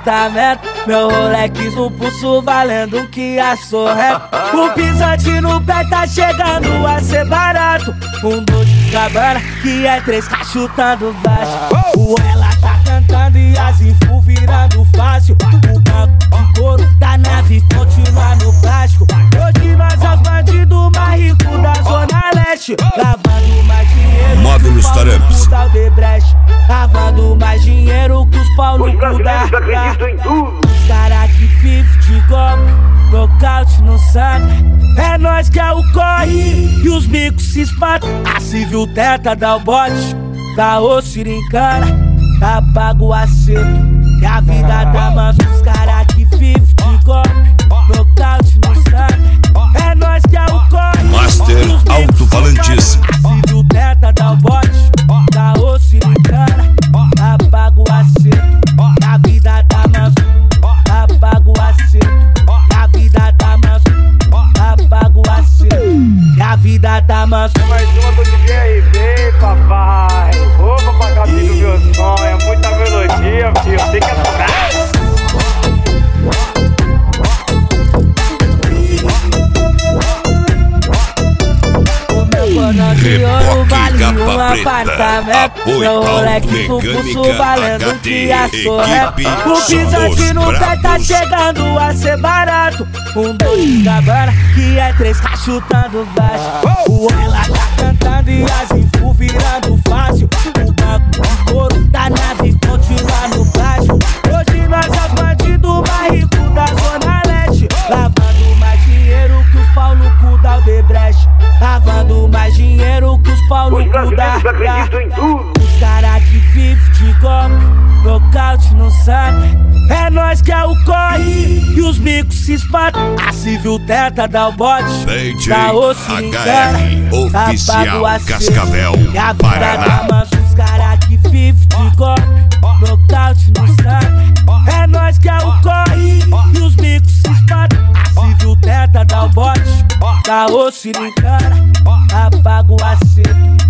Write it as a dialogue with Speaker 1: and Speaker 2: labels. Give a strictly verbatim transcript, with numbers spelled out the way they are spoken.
Speaker 1: apartamento. Meu Rolex no pulso valendo um Kia Sorrento. O pisante no pé tá chegando a ser barato. Um Dolce Gabbana que é três K chutando baixo. O ela tá cantando e as info virando fácil. O banco de couro da nave continua no plástico. Hoje nós é os bandidos mais ricos da Zona Leste. Lavando mais dinheiro
Speaker 2: Módulo Startups.
Speaker 1: Lavando mais dinheiro que os Paulo
Speaker 3: Os brasileiros acreditam em tudo.
Speaker 1: Os cara que vive de golpe, nocaute no sangue. É nós que é o corre e os bicos se espantam. A civil tenta dar o bote, dá o sirincana, tá pago o acerto e a vida tá mansa. Os cara que vive de golpe, nocaute no sangue. É nós que é o corre.
Speaker 2: Master Alto-Falantes.
Speaker 1: A civil tenta dar o bote, dá o sirincana, tá pago o acerto e a vida tá mansa. Tá pago o acerto e a vida tá mansa. Tá pago o acerto e a vida tá mansa.
Speaker 3: Mais uma do D J R B, papai. Ô, papagaio do meu sonho. É muita melodia, filho. Tem que aturar.
Speaker 1: Reboque
Speaker 2: Vale
Speaker 1: capa
Speaker 2: um
Speaker 1: preta, apartamento.
Speaker 2: apoio
Speaker 1: Meu Rolex no pulso valendo um Kia Sorrento. O pisante no pé tá chegando a ser barato. Um Dolce Gabbana que é três K chutando baixo. O ela tá cantando e as info virando fácil. O banco de couro da nave continua no plástico. Hoje nós é os bandidos mais ricos da Zona Leste. Lavando mais dinheiro que os Paulo cu da Odebrecht. Lavando mais dinheiro que os Paulo
Speaker 3: Os
Speaker 1: cu da
Speaker 3: brasileiros acreditam em tudo.
Speaker 1: Os cara que vive de golpe, nocaute no sangue. É nós que é o corre e os bicos se espantam. A civil tenta dar o bote, dá o sirincana, tá pago o acerto
Speaker 2: Cascavel,
Speaker 1: e a vida
Speaker 2: Paraná.
Speaker 1: tá mansa. Os cara que vive de golpe, nocaute no sangue. É nós que é o corre e os bicos se espantam. A civil tenta dar o bote, dá o sirincana, tá pago o acerto